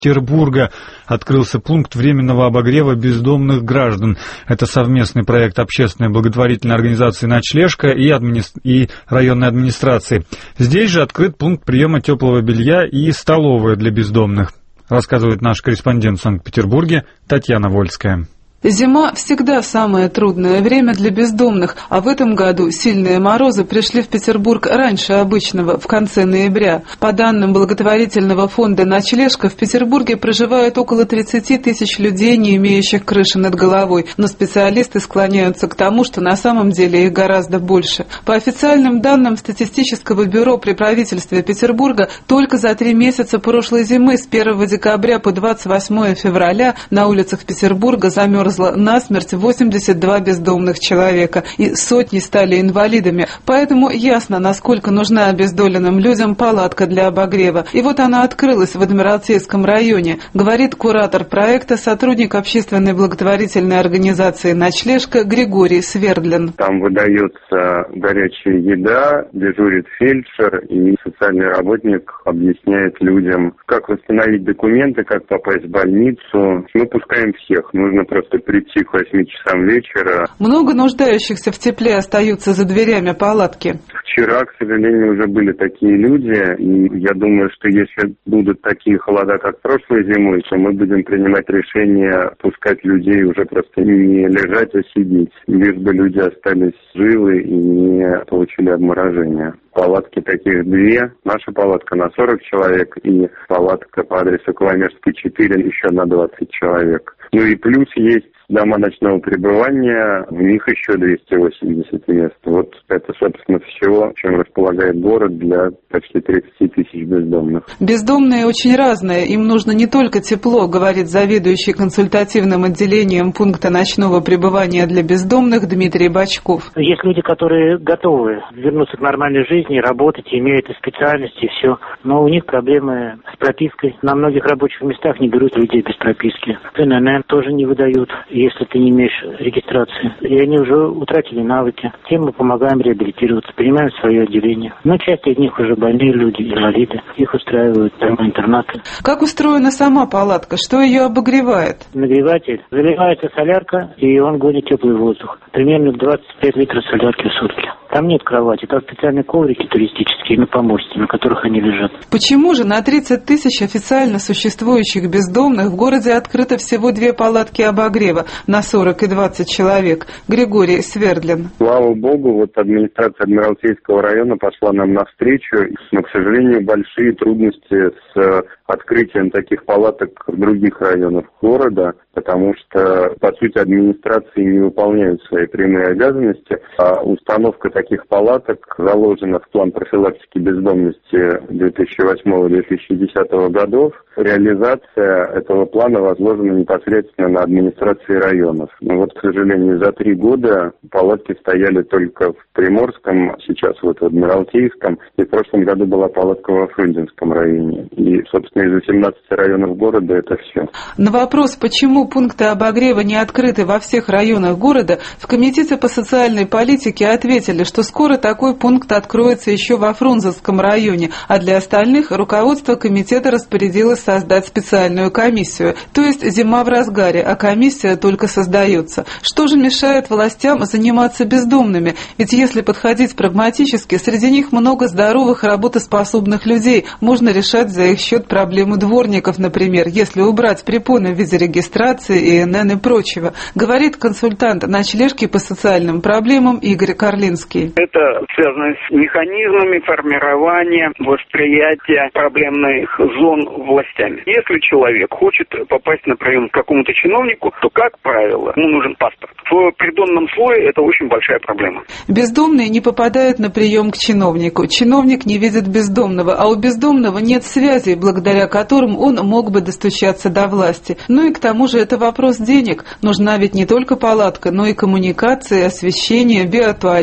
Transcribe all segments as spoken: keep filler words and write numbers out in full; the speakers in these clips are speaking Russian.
Петербурга открылся пункт временного обогрева бездомных граждан. Это совместный проект общественной благотворительной организации «Ночлежка» и, админи... и районной администрации. Здесь же открыт пункт приема теплого белья и столовая для бездомных, рассказывает наш корреспондент в Санкт-Петербурге Татьяна Вольская. Зима всегда самое трудное время для бездомных, а в этом году сильные морозы пришли в Петербург раньше обычного, в конце ноября. По данным благотворительного фонда «Ночлежка», в Петербурге проживает около тридцати тысяч людей, не имеющих крыши над головой, но специалисты склоняются к тому, что на самом деле их гораздо больше. По официальным данным Статистического бюро при правительстве Петербурга, только за три месяца прошлой зимы с первого декабря по двадцать восьмое февраля на улицах Петербурга замерзло насмерть восемьдесят два бездомных человека, и сотни стали инвалидами. Поэтому ясно, насколько нужна обездоленным людям палатка для обогрева. И вот она открылась в Адмиралтейском районе, говорит куратор проекта, сотрудник общественной благотворительной организации «Ночлежка» Григорий Свердлин. Там выдается горячая еда, дежурит фельдшер, и социальный работник объясняет людям, как восстановить документы, как попасть в больницу. Мы пускаем всех, нужно просто прийти к восьми часам вечера. Много нуждающихся в тепле остаются за дверями палатки. Вчера, к сожалению, уже были такие люди, и я думаю, что если будут такие холода, как прошлой зимой, то мы будем принимать решение пускать людей уже просто не лежать, а сидеть, лишь бы люди остались живы и не получили обморожения. Палатки таких две. Наша палатка на сорок человек и палатка по адресу Коломежской, четыре, еще на двадцать человек. Ну и плюс есть дома ночного пребывания, в них еще двести восемьдесят мест. Вот это, собственно, все, чем располагает город для почти тридцати тысяч бездомных. Бездомные очень разные, им нужно не только тепло, говорит заведующий консультативным отделением пункта ночного пребывания для бездомных Дмитрий Бочков. Есть люди, которые готовы вернуться к нормальной жизни, работать, имеют и специальности, и все. Но у них проблемы с пропиской. На многих рабочих местах не берут людей без прописки. эн эн эн тоже не выдают, если ты не имеешь регистрации. И они уже утратили навыки. Тем мы помогаем реабилитироваться, принимаем свое отделение. Но часть из них уже больные люди, инвалиды. Их устраивают дома-интернаты. Как устроена сама палатка? Что ее обогревает? Нагреватель. Заливается солярка, и он гонит теплый воздух. Примерно двадцать пять литров солярки в сутки. Там нет кровати, там специальные коврики туристические на помосте, на которых они лежат. Почему же на тридцать тысяч официально существующих бездомных в городе открыто всего две палатки обогрева на сорок и двадцать человек? Григорий Свердлин. Слава богу, вот администрация Адмиралтейского района пошла нам навстречу, но, к сожалению, большие трудности с открытием таких палаток в других районах города, потому что, по сути, администрации не выполняют свои прямые обязанности, а установка таких палаток заложена в план профилактики бездомности две тысячи восьмого — две тысячи десятого годов. Реализация этого плана возложена непосредственно на администрации районов. Но вот, к сожалению, за три года палатки стояли только в Приморском, сейчас вот в Адмиралтейском, и в прошлом году была палатка во Фрунзенском районе. И, собственно, из восемнадцати районов города это все. На вопрос, почему пункты обогрева не открыты во всех районах города, в Комитете по социальной политике ответили, что скоро такой пункт откроется еще во Фрунзенском районе, а для остальных руководство комитета распорядилось создать специальную комиссию. То есть зима в разгаре, а комиссия только создается. Что же мешает властям заниматься бездомными? Ведь если подходить прагматически, среди них много здоровых, работоспособных людей. Можно решать за их счет проблему дворников, например, если убрать препоны в виде регистрации, и эн эн и прочего, говорит консультант ночлежки по социальным проблемам Игорь Карлинский. Это связано с механизмами формирования восприятия проблемных зон властями. Если человек хочет попасть на прием к какому-то чиновнику, то, как правило, ему нужен паспорт. В придонном слое это очень большая проблема. Бездомные не попадают на прием к чиновнику. Чиновник не видит бездомного, а у бездомного нет связей, благодаря которым он мог бы достучаться до власти. Ну и к тому же это вопрос денег. Нужна ведь не только палатка, но и коммуникации, освещение, биотуалеты, горячие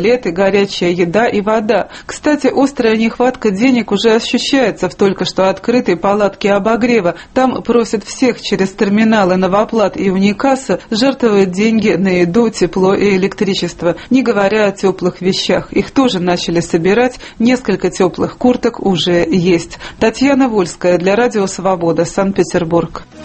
горячая еда и вода. Кстати, острая нехватка денег уже ощущается в только что открытой палатке обогрева. Там просят всех через терминалы Новоплат и Уникасса жертвовать деньги на еду, тепло и электричество. Не говоря о теплых вещах. Их тоже начали собирать. Несколько теплых курток уже есть. Татьяна Вольская для Радио Свобода, Санкт-Петербург.